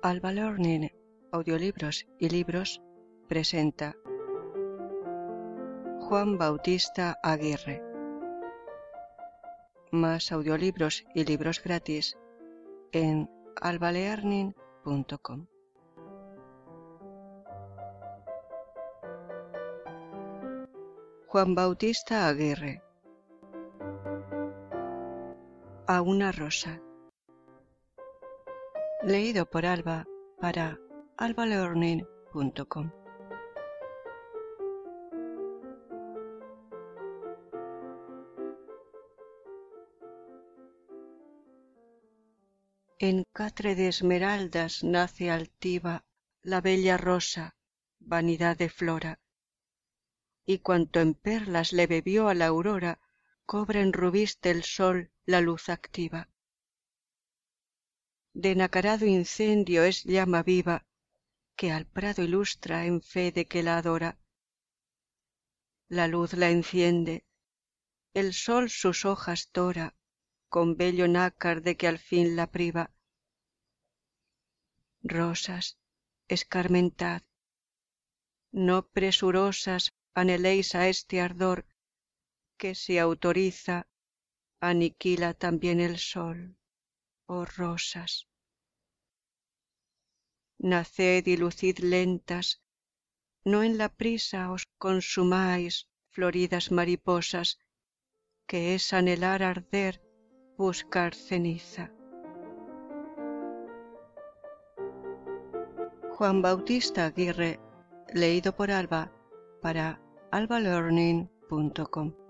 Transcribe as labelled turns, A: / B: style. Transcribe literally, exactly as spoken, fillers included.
A: Alba Learning, audiolibros y libros, presenta Juan Bautista Aguirre. Más audiolibros y libros gratis en alba learning punto com. Juan Bautista Aguirre. A una rosa. Leído por Alba para alba learning punto com. En catre de esmeraldas nace altiva la bella rosa, vanidad de Flora, y cuanto en perlas le bebió a la aurora, cobra en rubíes del sol la luz activa. De nacarado incendio es llama viva, que al prado ilustra en fe de que la adora. La luz la enciende, el sol sus hojas dora, con bello nácar de que al fin la priva. Rosas, escarmentad, no presurosas anheléis a este ardor, que si autoriza, aniquila también el sol, oh rosas. Naced y lucid lentas, no en la prisa os consumáis, floridas mariposas, que es anhelar arder, buscar ceniza. Juan Bautista Aguirre, leído por Alba para alba learning punto com.